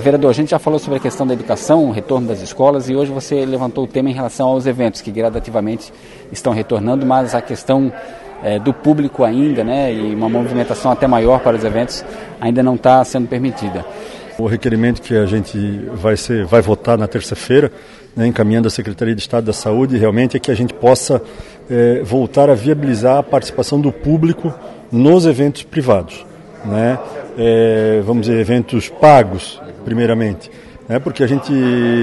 Vereador, a gente já falou sobre a questão da educação, o retorno das escolas, e hoje você levantou o tema em relação aos eventos, que gradativamente estão retornando, mas a questão do público ainda, né, e uma movimentação até maior para os eventos, ainda não está sendo permitida. O requerimento que a gente vai votar na terça-feira, né, encaminhando à Secretaria de Estado da Saúde, realmente é que a gente possa voltar a viabilizar a participação do público nos eventos privados, né? Vamos dizer, eventos pagos, primeiramente, né? Porque a gente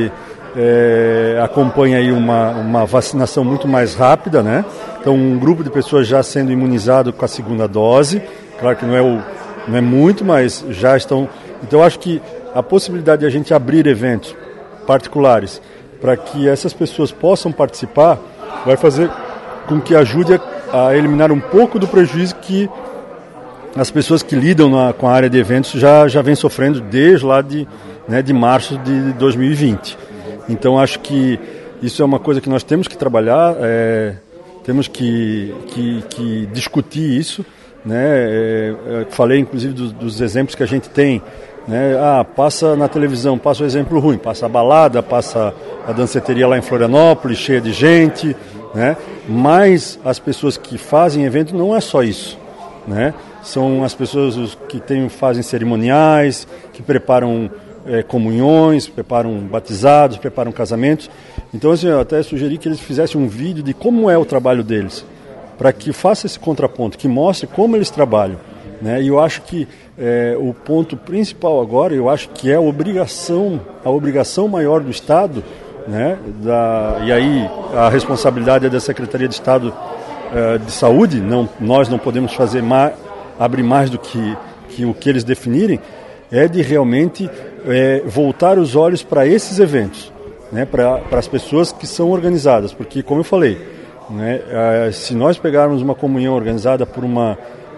acompanha aí uma vacinação muito mais rápida, né? Então, um grupo de pessoas já sendo imunizado com a segunda dose, claro que não é muito, mas já estão. Então, acho que a possibilidade de a gente abrir eventos particulares para que essas pessoas possam participar vai fazer com que ajude a eliminar um pouco do prejuízo que as pessoas que lidam com a área de eventos já vêm sofrendo desde lá de março de 2020. Então, acho que isso é uma coisa que nós temos que trabalhar, temos que discutir isso, né? Falei, inclusive, dos exemplos que a gente tem, né? Passa na televisão, passa o exemplo ruim, passa a balada, passa a danceteria lá em Florianópolis, cheia de gente, né? Mas as pessoas que fazem evento não é só isso, né? São as pessoas que fazem cerimoniais, que preparam comunhões, preparam batizados, preparam casamentos. Então, assim, eu até sugeri que eles fizessem um vídeo de como é o trabalho deles, para que faça esse contraponto, que mostre como eles trabalham, né? E eu acho que o ponto principal agora, eu acho que é a obrigação maior do Estado, né? E aí a responsabilidade é da Secretaria de Estado de Saúde, nós não podemos abrir mais do que o que eles definirem, é de realmente voltar os olhos para esses eventos, né? Para as pessoas que são organizadas, porque, como eu falei, né, se nós pegarmos uma comunhão organizada por uma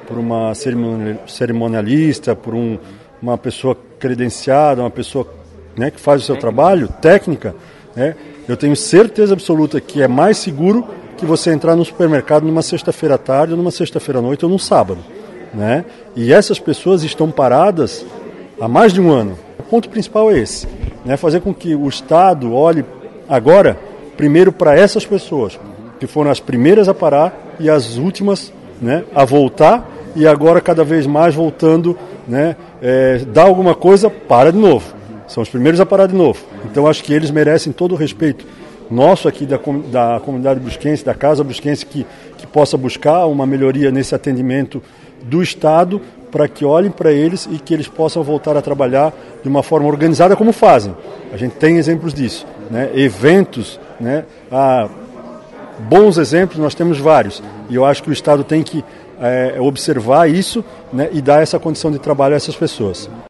cerimonialista, por uma pessoa credenciada, uma pessoa, né, que faz o seu trabalho, técnica, né, eu tenho certeza absoluta que é mais seguro que você entrar no supermercado numa sexta-feira à tarde, ou numa sexta-feira à noite, ou num sábado, né? E essas pessoas estão paradas há mais de um ano. O ponto principal é esse, né? Fazer com que o Estado olhe agora primeiro para essas pessoas, que foram as primeiras a parar e as últimas, né, a voltar, e agora cada vez mais voltando, né, dá alguma coisa, para de novo. São os primeiros a parar de novo. Então, acho que eles merecem todo o respeito nosso aqui da comunidade brusquense, da Casa Brusquense, que possa buscar uma melhoria nesse atendimento do Estado, para que olhem para eles e que eles possam voltar a trabalhar de uma forma organizada como fazem. A gente tem exemplos disso, né? Eventos, né? Bons exemplos, nós temos vários. E eu acho que o Estado tem que observar isso, né? E dar essa condição de trabalho a essas pessoas.